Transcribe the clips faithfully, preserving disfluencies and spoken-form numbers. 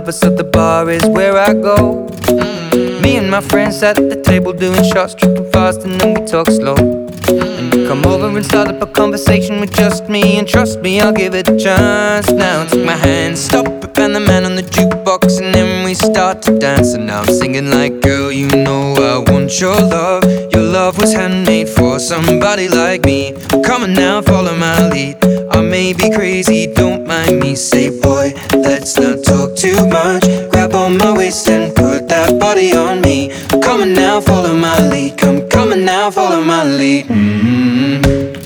lover, so the bar is where I go. Me and my friends at the table doing shots, tripping fast, and then we talk slow. And you come over and start up a conversation with just me, and trust me, I'll give it a chance. Now take my hand, stop it, and the man on the jukebox, and then we start to dance. And now I'm singing like, girl, you know I want your love. Your love was handmade for somebody like me. Come on now, follow my lead. I may be crazy, don't mind me. Say, boy, let's not talk too much. Grab on my waist and put that body on me. Come on now, follow my lead. Come, come on now, follow my lead. Mm-hmm.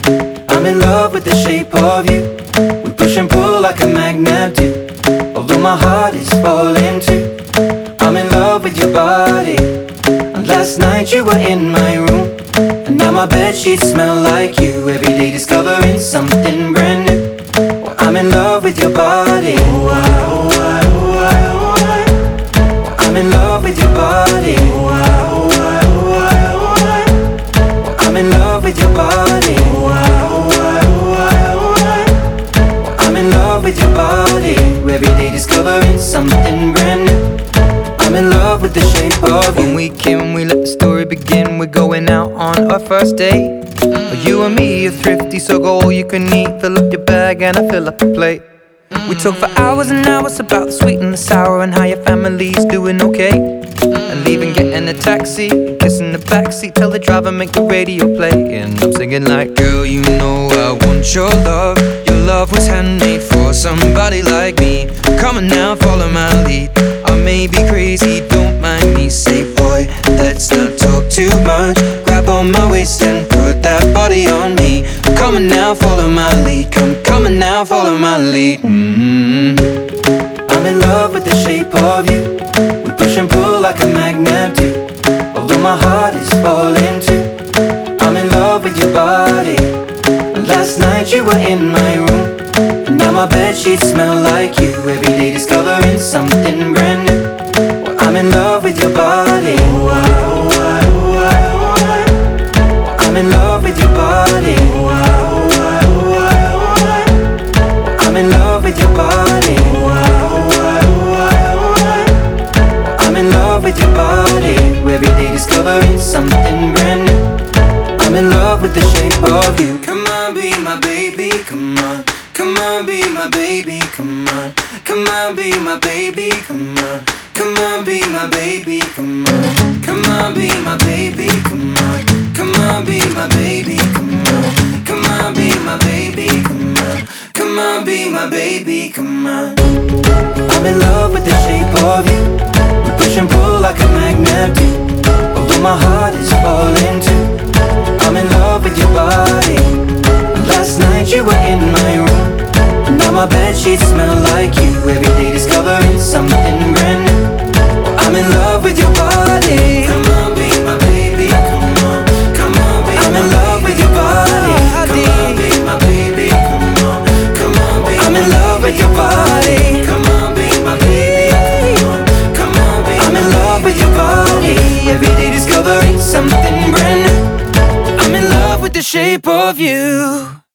I'm in love with the shape of you. We push and pull like a magnet do. Although my heart is falling too, I'm in love with your body. And last night you were in my room, and now my bedsheets smell like you. Every day discovering something brand new. Well, I'm in love with your body. Oh, I, oh, I, oh, I, oh, I. Well, I'm in love with your body. Oh, I, oh, I, oh, I, oh, I. Well, I'm in love with your body. Oh, I, oh, I, oh, I, oh, I. Well, I'm in love with your body. Every day discovering something brand new. I'm in love with the shape of you. When we came, we let the story begin. We're going out on our first date. You and me are thrifty, so go all you can eat. Fill up your bag and I fill up the plate. We talk for hours and hours about the sweet and the sour, and how your family's doing okay. And leaving, getting a taxi, kissing the backseat, tell the driver make the radio play. And I'm singing like, girl, you know I want your love. Your love was handmade for somebody like me. Come on now, follow my lead. I may be crazy, don't mind me. Say, boy, let's not talk too much. Grab on my waist and put that body on me. Come on now, follow my lead. Come, come on now, follow my lead. Mm-hmm. I'm in love with the shape of you. We push and pull like a magnet do. Although my heart is falling too, I'm in love with your body. Last night you were in my room, and now my bedsheets smell like you. Every day discovering something brand new. Well, I'm in love with your body. Oh, I, oh, I, oh, I, oh, I. Well, I'm in love with your body. Oh, I, oh, I, oh, I, oh, I. Well, I'm in love with your body. Oh, I, oh, I, oh, I, oh, I. Well, I'm in love with your body. Every day discovering something brand new. I'm in love with the shape of you. Come on, be my baby, come on. Come on, be my baby, come on. Come on, be my baby, come on. Come on, be my baby, come on. Come on, be my baby, come on. Come on, be my baby, come on. Come on, be my baby, come on. Come on, be my baby, come on. I'm in love with the shape of you. We push and pull like a magnet do. Although my heart is falling too, I'm in love with your body. Last night you were in my room, and now my bedsheets smell like you. Every day discovering something brand new. Well, I'm in love with your body. Come on, be my baby, come on. Come on, be I'm in love with your body. Come on, be my baby, come on. Come on, be I'm in love with your body. Come on, be my baby, come on. Come on, be I'm in love with your body. Every day discovering something brand new. I'm in love with the shape of you.